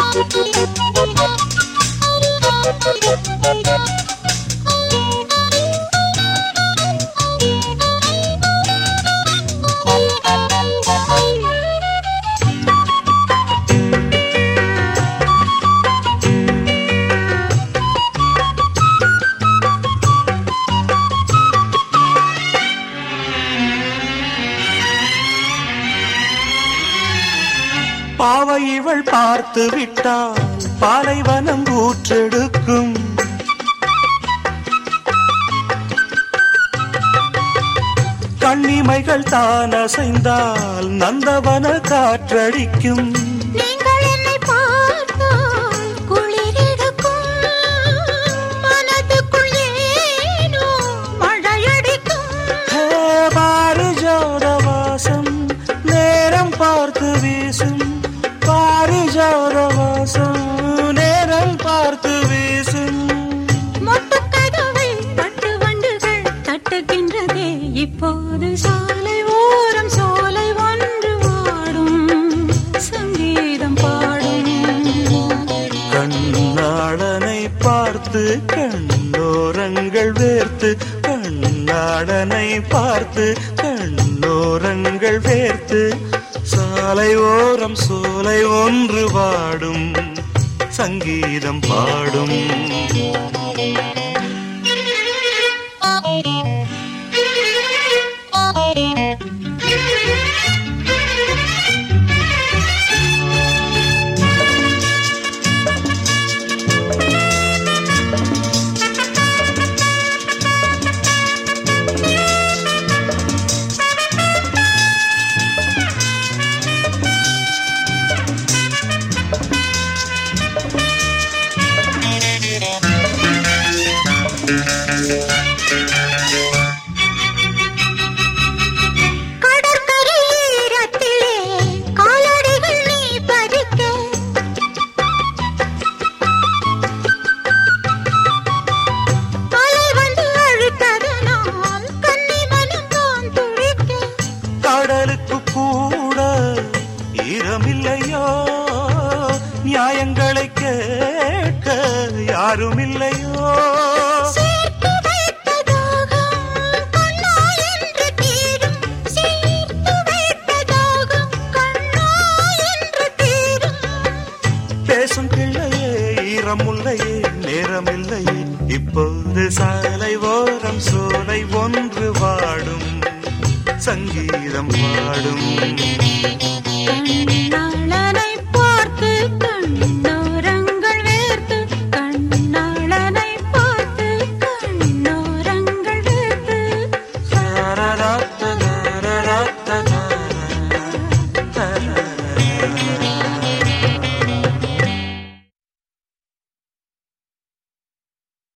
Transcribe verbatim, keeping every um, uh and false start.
பாவை இவள் பார்த்து விட்டால் பாலைவனம் ஊற்றெடுக்கும். கண்ணிமைகள் தான் அசைந்தால் நந்தவன காற்றடிக்கும். நீங்கள் என்னை பார்த்தால் குளிரெடுக்கும், மனதுக்குள் ஏனோ மழையடிக்கும். பாரிஜாத வாசம் நேரம் பார்த்து வீசும், பாரிஜாத வாசம் நேரம் பார்த்து வீசும். மொட்டுக்கதவை தட்டு வண்டுகள் தட்டுகின்றதே, இப்போது சாலை ஓரம் சோலை ஒன்று வாடும், சங்கீதம் பாடும். கண்ணாளனை பார்த்து கண்ணோரங்கள் வேர்த்து, கண்ணாளனை பார்த்து கண்ணோரங்கள் வேர்த்து, சாலை ஓரம் சோலை ஒன்று வாடும், சங்கீதம் பாடும். கடலுக்கு கூட ஈரமில்லையோ, நியாயங்களை கேட்க யாரும் இல்லையோ. பேசும் பிள்ளையே ஈரமுல்லையே நேரமில்லையே, இப்போது சாலை ஓரம் சோலை ஒன்று வாடும், சங்கீதம் பாடும்.